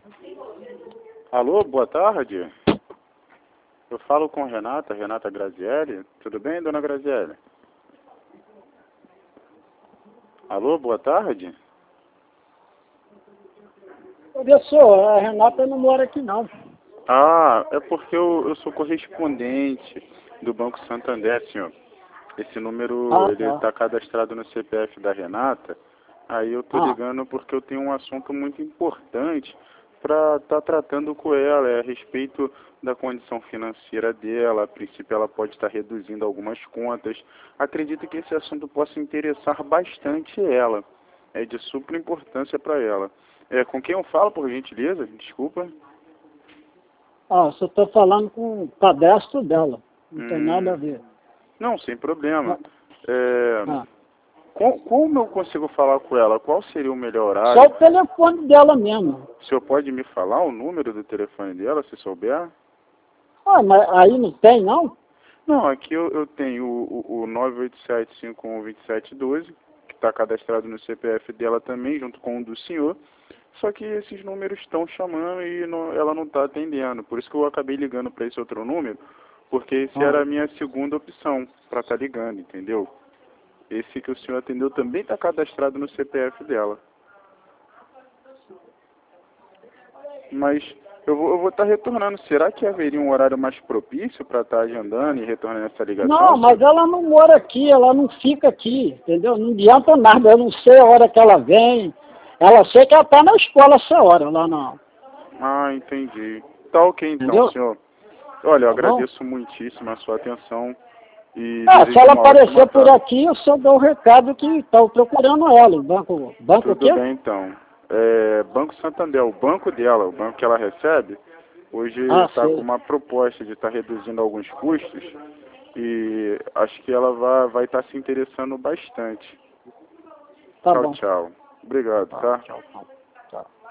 Alô, boa tarde. Eu falo com Renata Grazielli. Tudo bem, dona Grazielli? Alô, boa tarde. Professor, a Renata não mora aqui não. Ah, é porque eu sou correspondente do Banco Santander, senhor. Esse número, ele Tá. está cadastrado no CPF da Renata. Aí eu tô ligando porque eu tenho um assunto muito importante para estar tratando com ela, a respeito da condição financeira dela. A princípio ela pode estar reduzindo algumas contas. Acredito que esse assunto possa interessar bastante ela. É de super importância para ela. Com quem eu falo, por gentileza? Desculpa. Você está falando com o cadastro dela. Não tem nada a ver. Não, sem problema. Ah. Como eu consigo falar com ela? Qual seria o melhor horário? Só o telefone dela mesmo. O senhor pode me falar o número do telefone dela, se souber? Mas aí não tem, não? Não, aqui eu tenho o 987-512712, que está cadastrado no CPF dela também, junto com o do senhor. Só que esses números estão chamando e ela não está atendendo. Por isso que eu acabei ligando para esse outro número, porque esse era a minha segunda opção para estar ligando, entendeu? Esse que o senhor atendeu também está cadastrado no CPF dela. Mas eu vou estar retornando. Será que haveria um horário mais propício para estar agendando e retornando essa ligação? Não, mas ela não mora aqui, ela não fica aqui, entendeu? Não adianta nada, eu não sei a hora que ela vem. Ela sei que ela está na escola essa hora, lá não. Ah, entendi. Tá ok então, Entendeu? senhor. Olha, eu Tá bom? agradeço muitíssimo a sua atenção e Se desejo ela uma ótima aparecer por tarde. aqui, eu só dou o recado que estão procurando ela. Banco o Tudo quê? bem então. Banco Santander, o banco dela, o banco que ela recebe, hoje está com Sei. uma proposta de estar reduzindo alguns custos e acho que ela vai estar se interessando bastante. Tá Tchau, bom. tchau. Obrigado, tá? Tchau. Tchau.